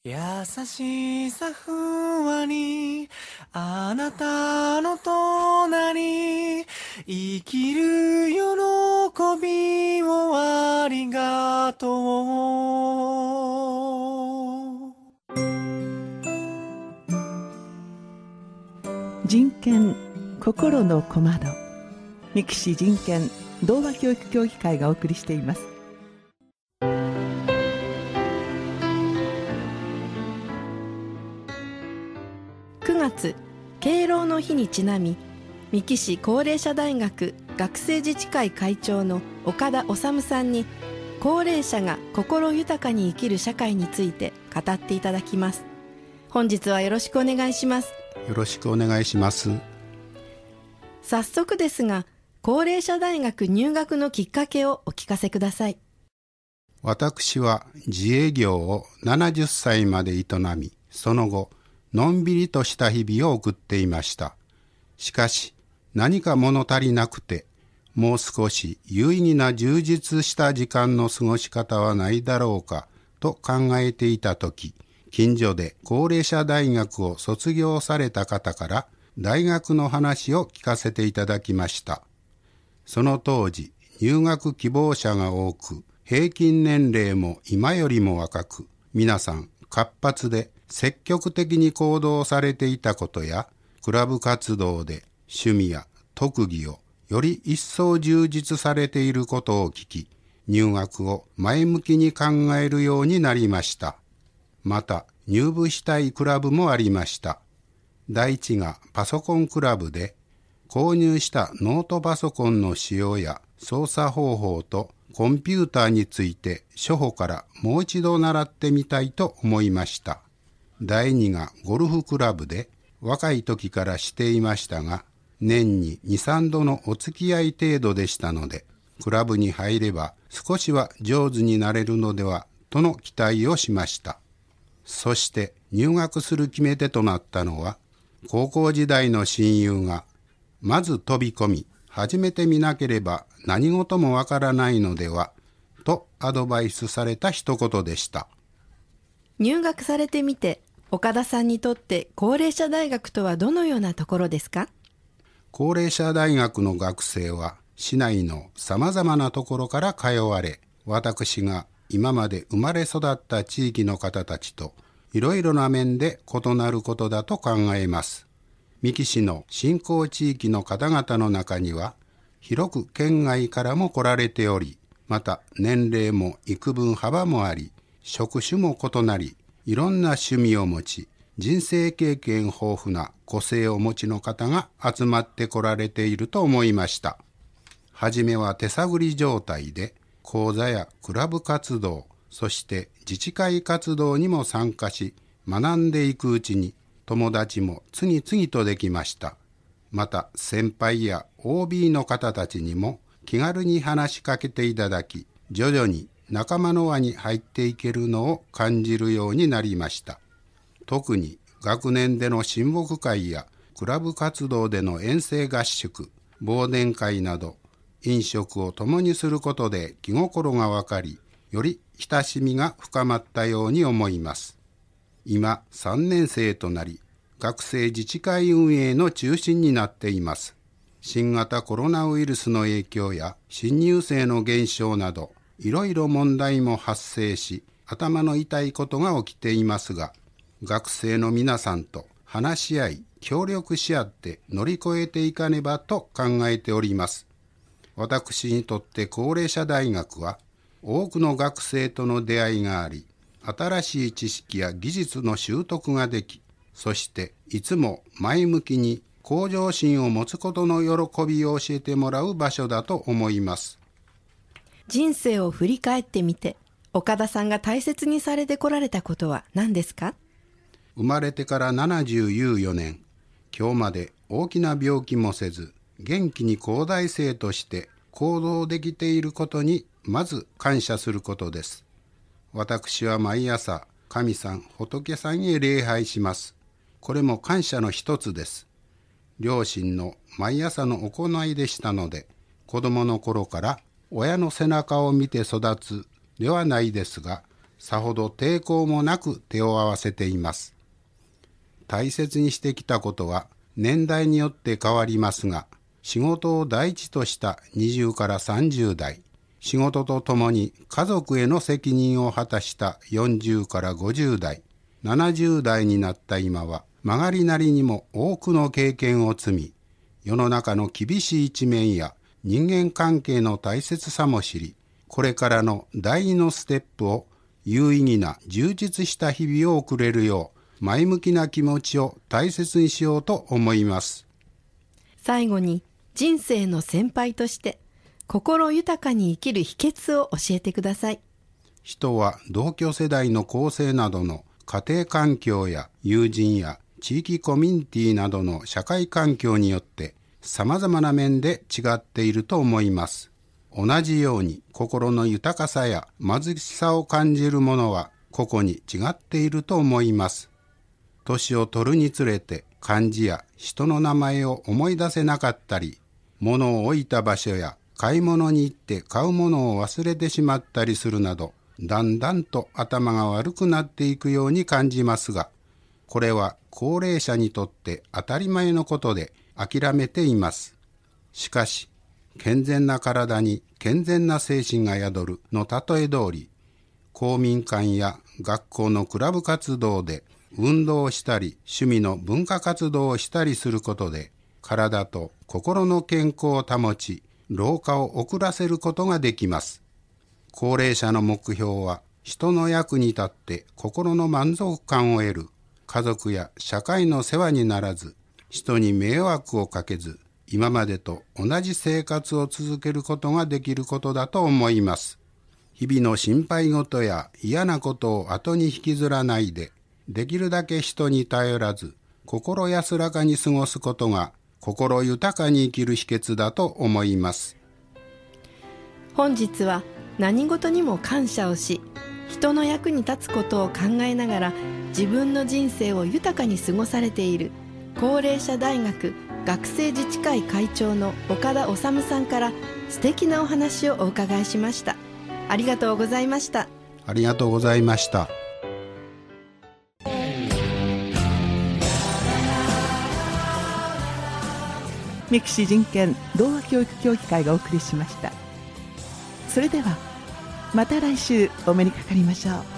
優しさふわり、あなたの隣、生きる喜びをありがとう。 人権心の小窓、三岸人権童話教育協議会がお送りしています。 9月敬老の日にちなみ、三木市高齢者大学学生自治会会長の岡田修さんに、高齢者が心豊かに生きる社会について語っていただきます。本日はよろしくお願いします。 よろしくお願いします。 早速ですが、高齢者大学入学のきっかけをお聞かせください。 私は自営業を70歳まで営み、その後のんびりとした日々を送っていました。しかし何か物足りなくて、もう少し有意義な充実した時間の過ごし方はないだろうかと考えていたとき、近所で高齢者大学を卒業された方から大学の話を聞かせていただきました。その当時、入学希望者が多く、平均年齢も今よりも若く、皆さん活発で積極的に行動されていたことや、クラブ活動で趣味や特技をより一層充実されていることを聞き、入学を前向きに考えるようになりました。また、入部したいクラブもありました。第一がパソコンクラブで、購入したノートパソコンの使用や操作方法とコンピューターについて初歩からもう一度習ってみたいと思いました。第二がゴルフクラブで、若い時からしていましたが、年に2、3度のお付き合い程度でしたので、クラブに入れば少しは上手になれるのではとの期待をしました。そして入学する決め手となったのは、高校時代の親友が、まず飛び込み、始めてみなければ何事もわからないのでは、とアドバイスされた一言でした。 入学されてみて、岡田さんにとって高齢者大学とはどのようなところですか？ 高齢者大学の学生は、市内のさまざまなところから通われ、私が今まで生まれ育った地域の方たちといろいろな面で異なることだと考えます。三木市の新興地域の方々の中には、広く県外からも来られており、また年齢も幾分幅もあり、職種も異なり、いろんな趣味を持ち、人生経験豊富な個性をお持ちの方が集まって来られていると思いました。はじめは手探り状態で、講座やクラブ活動、そして自治会活動にも参加し、学んでいくうちに友達も次々とできました。また先輩や OB の方たちにも気軽に話しかけていただき、徐々に仲間の輪に入っていけるのを感じるようになりました。特に学年での親睦会やクラブ活動での遠征合宿、忘年会など、飲食を共にすることで気心が分かり、より親しみが深まったように思います。今3年生となり、学生自治会運営の中心になっています。新型コロナウイルスの影響や新入生の減少など、いろいろ問題も発生し、頭の痛いことが起きていますが、学生の皆さんと話し合い、協力し合って乗り越えていかねばと考えております。私にとって高齢者大学は、多くの学生との出会いがあり、新しい知識や技術の習得ができ、そしていつも前向きに向上心を持つことの喜びを教えてもらう場所だと思います。 人生を振り返ってみて、岡田さんが大切にされてこられたことは何ですか？ 生まれてから74年、今日まで大きな病気もせず、元気に高大生として行動できていることにまず感謝することです。私は毎朝神さん、仏さんへ礼拝します。これも感謝の一つです。両親の毎朝の行いでしたので、子供の頃から親の背中を見て育つではないですが、 さほど抵抗もなく手を合わせています。大切にしてきたことは年代によって変わりますが、仕事を第一とした20から30代、仕事とともに家族への責任を果たした40から50代、70代になった今は、曲がりなりにも多くの経験を積み、世の中の厳しい一面や人間関係の大切さも知り、これからの第2のステップを有意義な充実した日々を送れるよう、前向きな気持ちを大切にしようと思います。 最後に、人生の先輩として心豊かに生きる秘訣を教えてください。 人は同居世代の構成などの家庭環境や友人や地域コミュニティなどの社会環境によって様々な面で違っていると思います。同じように心の豊かさや貧しさを感じるものは個々に違っていると思います。年を取るにつれて漢字や人の名前を思い出せなかったり、物を置いた場所や買い物に行って買うものを忘れてしまったりするなど、だんだんと頭が悪くなっていくように感じますが、これは高齢者にとって当たり前のことで諦めています。しかし、健全な体に健全な精神が宿るの例え通り、公民館や学校のクラブ活動で運動をしたり、趣味の文化活動をしたりすることで、体と心の健康を保ち、老化を遅らせることができます。高齢者の目標は、人の役に立って心の満足感を得る、家族や社会の世話にならず、人に迷惑をかけず、今までと同じ生活を続けることができることだと思います。日々の心配事や嫌なことを後に引きずらないで、できるだけ人に頼らず、心安らかに過ごすことが、心豊かに生きる秘訣だと思います。 本日は何事にも感謝をし、人の役に立つことを考えながら自分の人生を豊かに過ごされている高齢者大学学生自治会会長の岡田修さんから素敵なお話をお伺いしました。ありがとうございました。 ありがとうございました。 三岸人権童話教育協議会がお送りしました。それではまた来週お目にかかりましょう。